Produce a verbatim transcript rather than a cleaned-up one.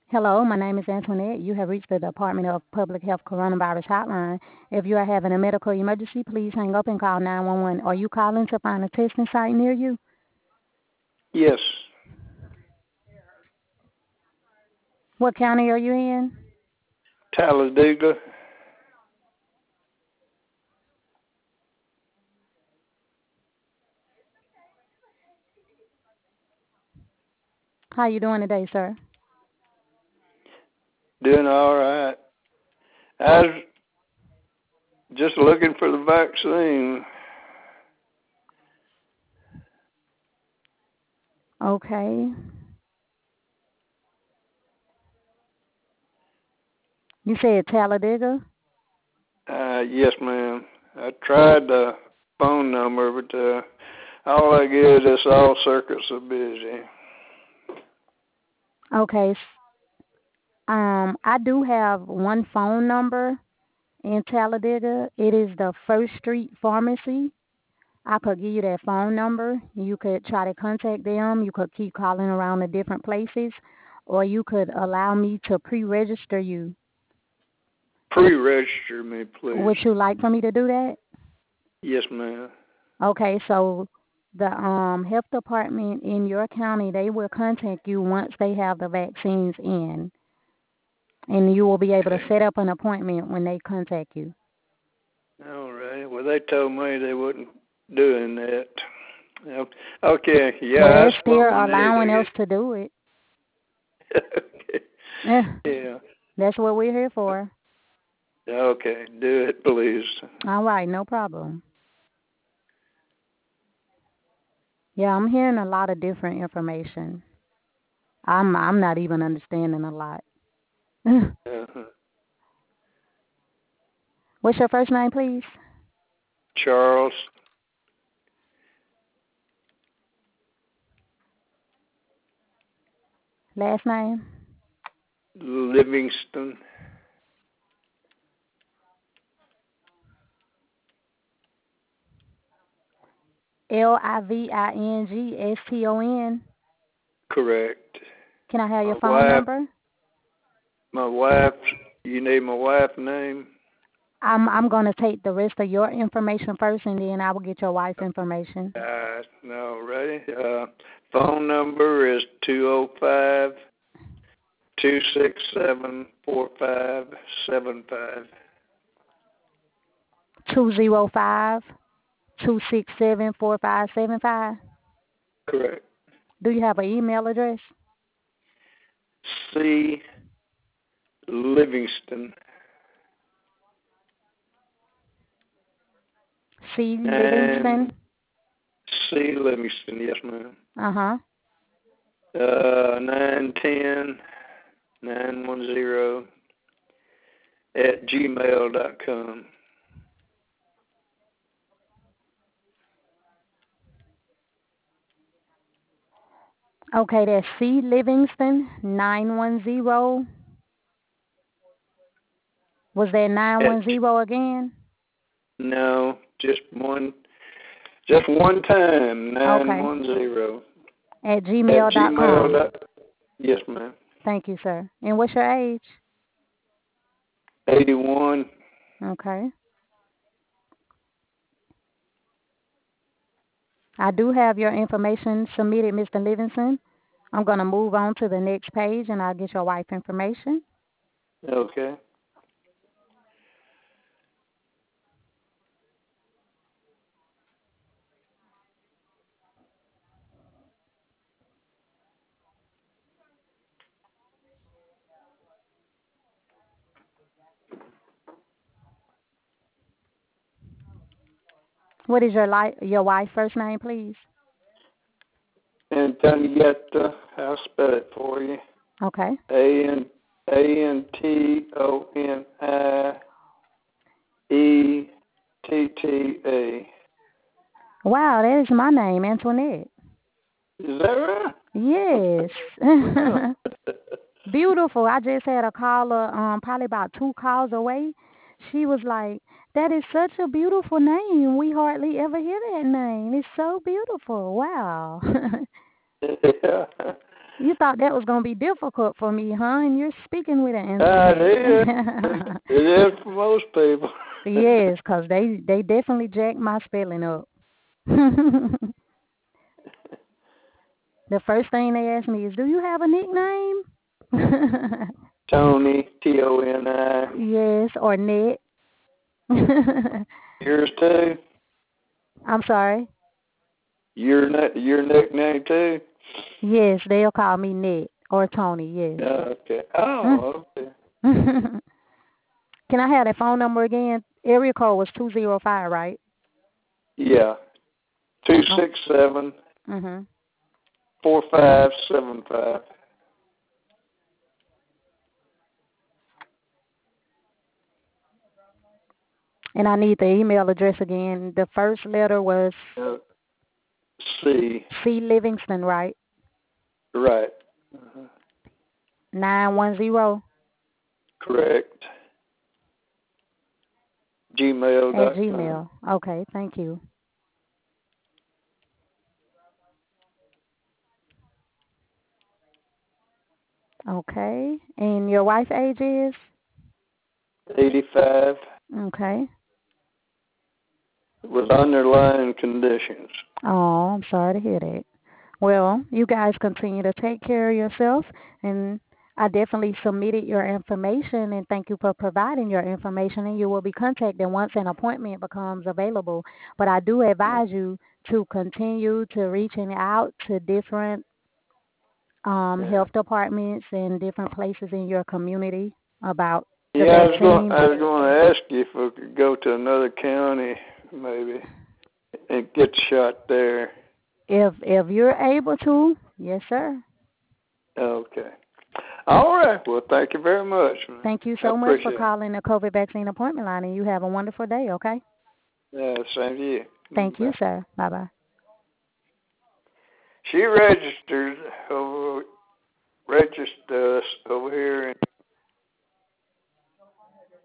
Hello, my name is Antoinette. You have reached the Department of Public Health Coronavirus Hotline. If you are having a medical emergency, please hang up and call nine one one. Are you calling to find a testing site near you? Yes. What county are you in? Talladega. How you doing today, sir? Doing all right. I was just looking for the vaccine. Okay. You said Talladega? Uh, yes, ma'am. I tried the phone number, but uh, all I get is all circuits are busy. Okay. Um, I do have one phone number in Talladega. It is the First Street Pharmacy. I could give you that phone number. You could try to contact them. You could keep calling around the different places, or you could allow me to pre-register you. Pre-register me, please. Would you like for me to do that? Yes, ma'am. Okay, so the um, health department in your county, they will contact you once they have the vaccines in, and you will be able to Okay. set up an appointment when they contact you. All right. Well, they told me they wasn't doing that. Yep. Okay. Yeah, Well, I they're still suppose I need allowing to us to do it. get. Yeah, Yeah. that's what we're here for. Okay. Do it, please. All right, no problem. Yeah, I'm hearing a lot of different information. I'm I'm not even understanding a lot. Uh-huh. What's your first name, please? Charles Last name? Livingston. L I V I N G S T O N. Correct. Can I have your My phone wife, number? my wife, you need my wife's name? I'm I'm gonna take the rest of your information first, and then I will get your wife's information. Uh, no, ready? Uh, phone number is two oh five, two six seven, four five seven five. Two zero five two six seven four five seven five. Correct. Do you have an email address? C. Livingston. C And Livingston. C. Livingston, yes, ma'am. Uh huh. Uh, nine ten nine one zero at gmail dot com. Okay, that's C Livingston nine one zero. Was that nine At one zero again? no, just one, just one time. Nine Okay. one zero At at gmail dot gmail com. dot. Yes, ma'am. Thank you, sir. And what's your age? Eighty one. Okay. I do have your information submitted, Mister Livingston. I'm going to move on to the next page and I'll get your wife information. Okay. What is your li- your wife's first name, please? Antonietta. I'll spell it for you. Okay. A N A N T O N I E T T A. Wow, that is my name, Antoinette. Is that right? Yes. Wow. Beautiful. I just had a caller, um, probably about two calls away. She was like, "That is such a beautiful name. We hardly ever hear that name. It's so beautiful. Wow." Yeah. You thought that was going to be difficult for me, huh? And you're speaking with an Uh, it is. instrument. It is for most people. Yes, because they, they definitely jacked my spelling up. The first thing they asked me is, do you have a nickname? Tony, T O N I. Yes, or Net. Yours too? I'm sorry. Your your nickname too? Yes, they'll call me Net or Tony, yes. Oh, okay. Oh, okay. Can I have that phone number again? Area code was two zero five, right? Yeah. Two six seven Mm-hmm. four five seven five. And I need the email address again. The first letter was Uh, C. C. Livingston, right? Right. Uh-huh. nine one zero Correct. Gmail at dot com. Gmail. Okay, thank you. Okay. And your wife's age is? eighty-five. Okay. With underlying conditions. Oh, I'm sorry to hear that. Well, you guys continue to take care of yourself, and I definitely submitted your information, and thank you for providing your information, and you will be contacted once an appointment becomes available. But I do advise you to continue to reaching out to different um, Yeah. health departments and different places in your community about the Yeah, I was going. vaccine. I was going to ask you if we could go to another county, maybe, and get shot there. If if you're able to, yes, sir. Okay. All right. Well, thank you very much. Thank you I so much for appreciate it. calling the COVID vaccine appointment line, and you have a wonderful day, okay? Yeah, same to you. Thank you, Bye. sir. Bye-bye. She registered over, registered us over here in